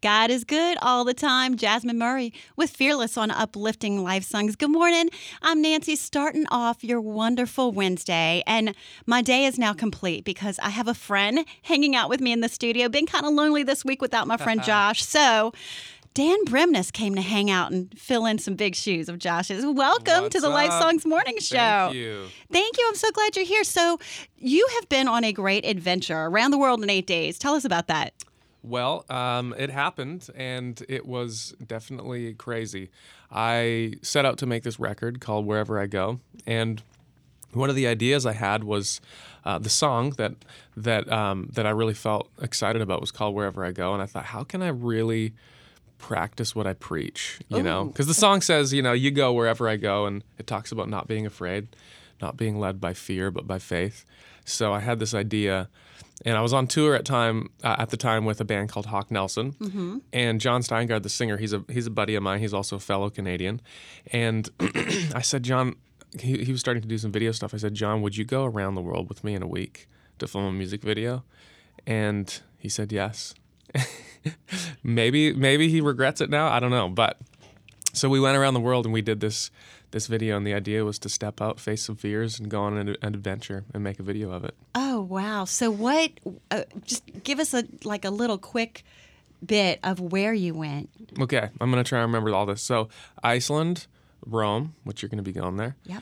God is good all the time. Jasmine Murray with Fearless on Uplifting Life Songs. Good morning. I'm Nancy, starting off your wonderful Wednesday. And my day is now complete because I have a friend hanging out with me in the studio. Been kind of lonely this week without my friend Josh. So Dan Bremnes came to hang out and fill in some big shoes of Josh's. Welcome to the Life Songs Morning Show. Thank you. Thank you. I'm so glad you're here. So you have been on a great adventure around the world in 8 days. Tell us about that. Well, it happened, and it was definitely crazy. I set out to make this record called Wherever I Go, and one of the ideas I had was the song that I really felt excited about was called Wherever I Go, and I thought, how can I really practice what I preach, you know? Because the song says, you go wherever I go, and it talks about not being afraid, not being led by fear, but by faith. So I had this idea, and I was on tour at the time with a band called Hawk Nelson, and John Steingard, the singer, he's a buddy of mine. He's also a fellow Canadian, and I said, John, he was starting to do some video stuff. I said, John, would you go around the world with me in a week to film a music video? And he said yes. Maybe he regrets it now. I don't know. But so we went around the world and we did this video, and the idea was to step out, face some fears, and go on an adventure and make a video of it. Oh wow! So what? Just give us a little quick bit of where you went. Okay, I'm gonna try and remember all this. So Iceland, Rome, which you're gonna be going there. Yep.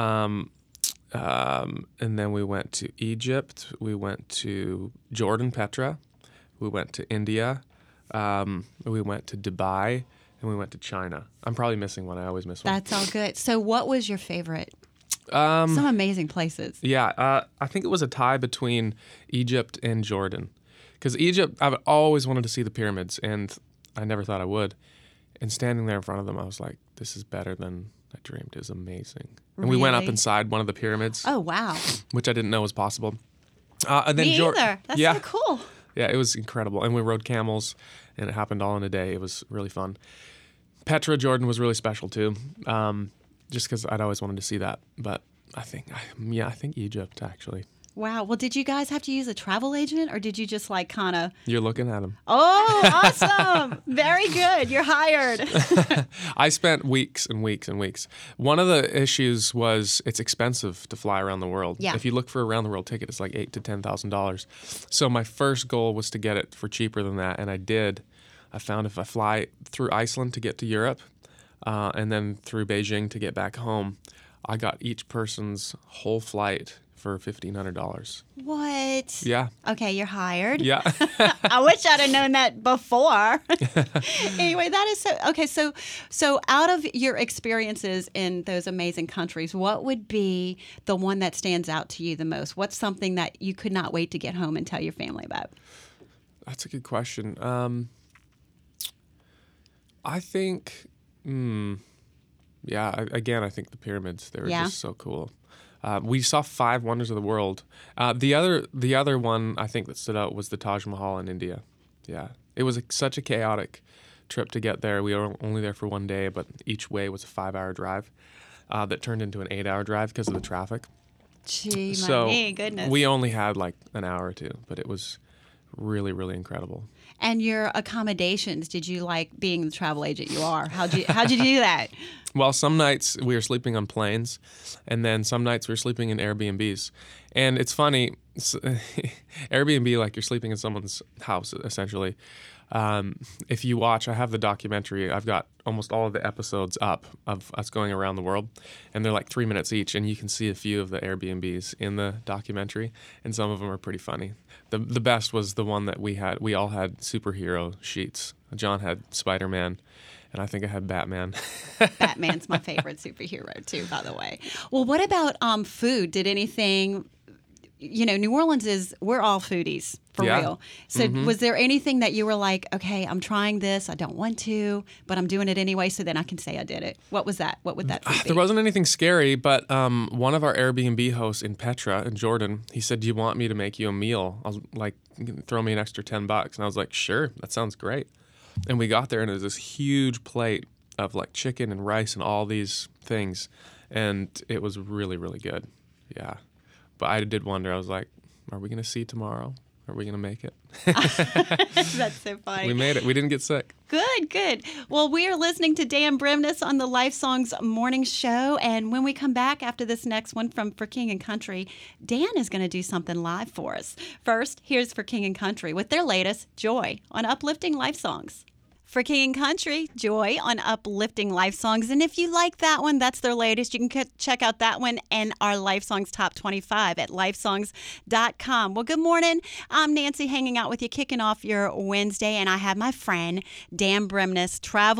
And then we went to Egypt. We went to Jordan, Petra. We went to India. We went to Dubai, and we went to China. I'm probably missing one. I always miss one. That's all good. So what was your favorite? Some amazing places. Yeah, I think it was a tie between Egypt and Jordan. Because Egypt, I've always wanted to see the pyramids, and I never thought I would. And standing there in front of them, I was like, this is better than I dreamed. It was amazing. And we went up inside one of the pyramids. Oh, wow. Which I didn't know was possible. And then Me either. That's so cool. Yeah, it was incredible. And we rode camels, and it happened all in a day. It was really fun. Petra, Jordan was really special, too, just because I'd always wanted to see that. But I think Egypt, actually. Wow. Well, did you guys have to use a travel agent, or did you just kind of... You're looking at him. Oh, awesome. Very good. You're hired. I spent weeks and weeks and weeks. One of the issues was it's expensive to fly around the world. Yeah. If you look for a around the world ticket, it's like $8,000 to $10,000. So my first goal was to get it for cheaper than that, and I did. I found if I fly through Iceland to get to Europe, and then through Beijing to get back home, I got each person's whole flight for $1,500. What? Yeah. Okay, you're hired. Yeah. I wish I'd have known that before. Anyway, that is so... Okay, so out of your experiences in those amazing countries, what would be the one that stands out to you the most? What's something that you could not wait to get home and tell your family about? That's a good question. I think... I think the pyramids, they were just so cool. We saw 5 wonders of the world. The other one I think that stood out was the Taj Mahal in India. Yeah, it was such a chaotic trip to get there. We were only there for one day, but each way was a 5-hour drive that turned into an 8-hour drive because of the traffic. Gee, so goodness. We only had like an hour or two, but it was really, really incredible. And your accommodations, did you like being the travel agent you are? How'd you do that? Well, some nights we were sleeping on planes, and then some nights we were sleeping in Airbnbs. And it's funny, Airbnb, like you're sleeping in someone's house, essentially. If you watch, I have the documentary. I've got almost all of the episodes up of us going around the world, and they're like 3 minutes each, and you can see a few of the Airbnbs in the documentary, and some of them are pretty funny. The best was the one that we had. We all had superhero sheets. John had Spider-Man, and I think I had Batman. Batman's my favorite superhero too, by the way. Well, what about Food? Did anything... New Orleans we're all foodies, for real. So was there anything that you were like, okay, I'm trying this, I don't want to, but I'm doing it anyway, so then I can say I did it? What was that? What would that food be? There wasn't anything scary, but one of our Airbnb hosts in Petra, in Jordan, he said, do you want me to make you a meal? I was like, throw me an extra $10. And I was like, sure, that sounds great. And we got there, and it was this huge plate of like chicken and rice and all these things. And it was really, really good. Yeah. But I did wonder, I was like, are we going to see tomorrow? Are we going to make it? That's so funny. We made it. We didn't get sick. Good, good. Well, we are listening to Dan Bremnes on the Life Songs Morning Show. And when we come back after this next one from For King and Country, Dan is going to do something live for us. First, here's For King and Country with their latest, Joy, on Uplifting Life Songs. For King and Country, Joy on Uplifting Life Songs. And if you like that one, that's their latest. You can check out that one and our Life Songs Top 25 at lifesongs.com. Well, good morning. I'm Nancy hanging out with you, kicking off your Wednesday. And I have my friend, Dan Bremnes,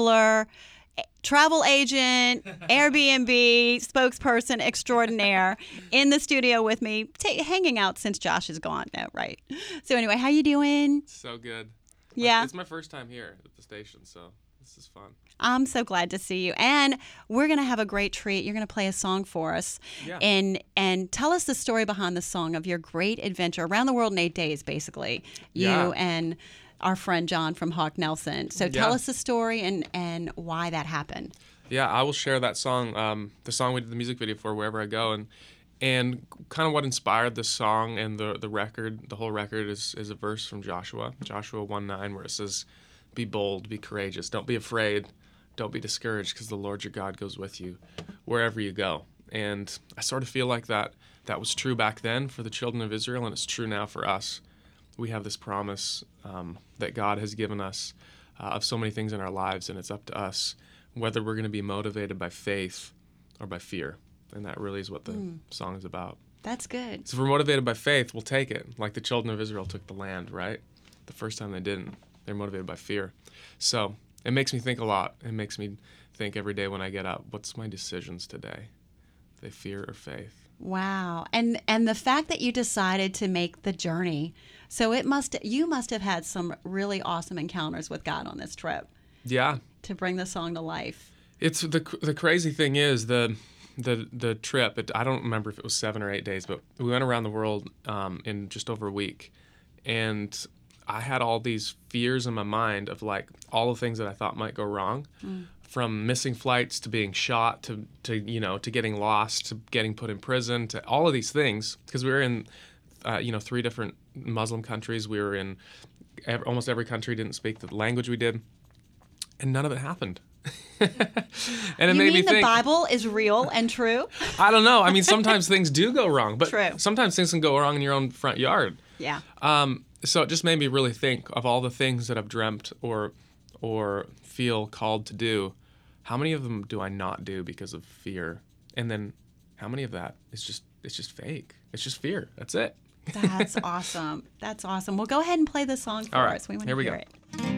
travel agent, Airbnb spokesperson extraordinaire in the studio with me, hanging out since Josh is gone. No, right. So anyway, how you doing? So good. Yeah. It's my first time here at the station, so this is fun. I'm so glad to see you. And we're going to have a great treat. You're going to play a song for us. Yeah. And tell us the story behind the song of your great adventure around the world in 8 days, basically. You and our friend John from Hawk Nelson. So tell us the story and why that happened. Yeah, I will share that song, the song we did the music video for, Wherever I Go. And kind of what inspired this song and the record, the whole record is a verse from Joshua 1:9, where it says, "Be bold, be courageous, don't be afraid, don't be discouraged, because the Lord your God goes with you wherever you go." And I sort of feel like that was true back then for the children of Israel, and it's true now for us. We have this promise that God has given us of so many things in our lives, and it's up to us whether we're going to be motivated by faith or by fear. And that really is what the song is about. That's good. So if we're motivated by faith, we'll take it. Like the children of Israel took the land, right? The first time they didn't. They're motivated by fear. So it makes me think a lot. It makes me think every day when I get up, what's my decisions today? Are they fear or faith? Wow. And the fact that you decided to make the journey, so you must have had some really awesome encounters with God on this trip. Yeah. To bring the song to life. It's the crazy thing is the trip, I don't remember if it was 7 or 8 days, but we went around the world in just over a week. And I had all these fears in my mind of like all the things that I thought might go wrong, from missing flights to being shot to getting lost to getting put in prison to all of these things, because we were in 3 different Muslim countries. We were in almost every country didn't speak the language we did, and none of it happened. And it made me think, the Bible is real and true? I don't know. I mean, sometimes things do go wrong, but True. Sometimes things can go wrong in your own front yard. Yeah. So it just made me really think of all the things that I've dreamt or feel called to do. How many of them do I not do because of fear? And then how many of that is just fake? It's just fear. That's it. That's awesome. That's awesome. Well, go ahead and play the song for us. We want to hear it.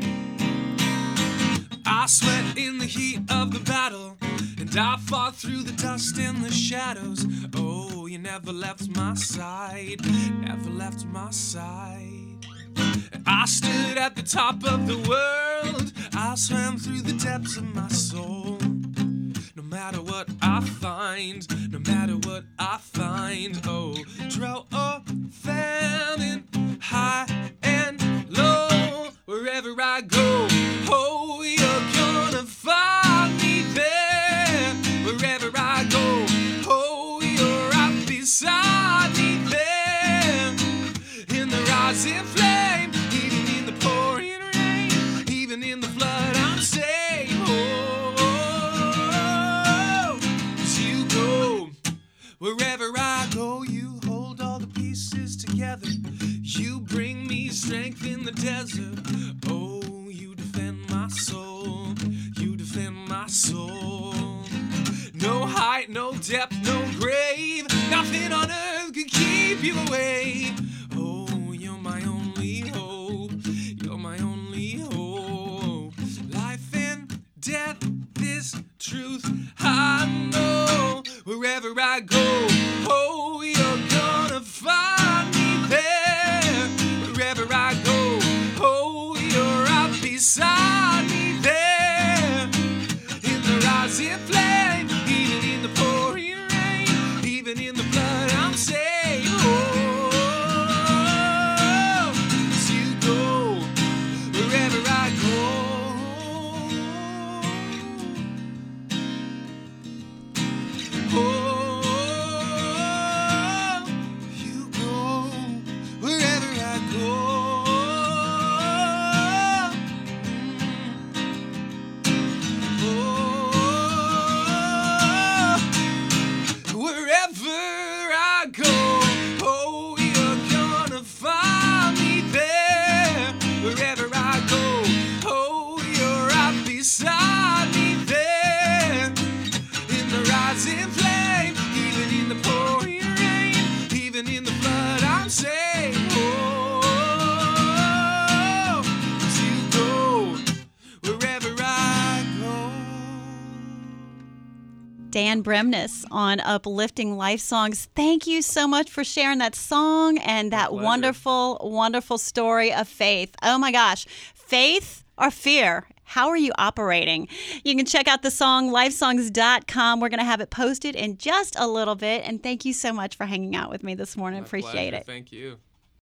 I sweat in the heat of the battle, and I fought through the dust and the shadows. Oh, you never left my side, never left my side. I stood at the top of the world, I swam through the depths of my soul. No matter what I find, no matter what I find, oh, drought or famine, high and low, wherever I go, oh, you're gonna find me there. Wherever I go, oh, you're right beside me there. In the rising flame, even in the pouring rain, even in the flood, I'm safe. Oh, as you go, wherever I go, you hold all the pieces together. You bring me strength in the desert. Oh, you defend my soul. You defend my soul. No height, no depth, no grave. Nothing on earth could keep you away. Oh, you're my only hope. You're my only hope. Life and death, this truth I know. Wherever I go, oh, you're gonna find me there. Wherever I go, oh, you're right beside me there. In the rising flame, even in the pouring rain. Dan Bremnes on Uplifting Life Songs. Thank you so much for sharing that song and that wonderful, wonderful story of faith. Oh my gosh, faith or fear? How are you operating? You can check out the song, lifesongs.com. We're going to have it posted in just a little bit. And thank you so much for hanging out with me this morning. My Appreciate pleasure. it. Thank you.